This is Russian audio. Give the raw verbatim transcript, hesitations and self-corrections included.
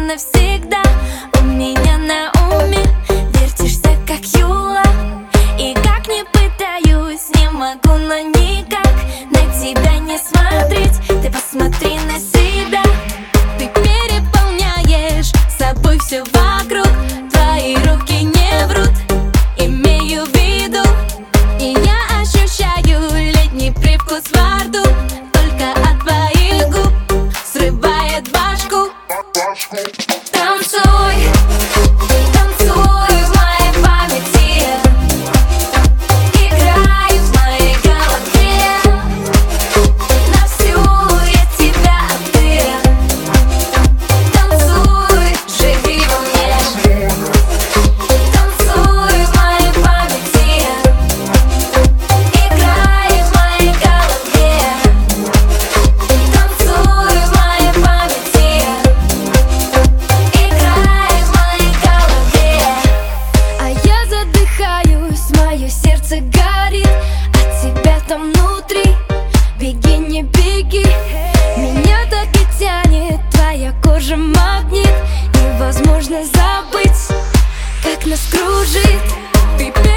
навсегда у меня на уме. Вертишься, как Юла, и как не пытаюсь, не могу, но никак на тебя не смотреть. Ты посмотри на себя, ты переполняешь собой все вокруг. Твои руки не врут, имею в виду, и я ощущаю летний привкус во рту. Только от твоих губ срывает башку. Танцуй, танцуй в моей памяти, играй в моей голове. На всю я тебя отдаю. Танцуй, живи во мне. Танцуй в моей памяти, играй в моей голове. Танцуй в моей памяти, играй в моей голове. А я задыхаюсь, мое сердце горит от тебя там внутри. Беги, не беги, меня так и тянет, твоя кожа магнит. Невозможно забыть, как нас кружит. Ты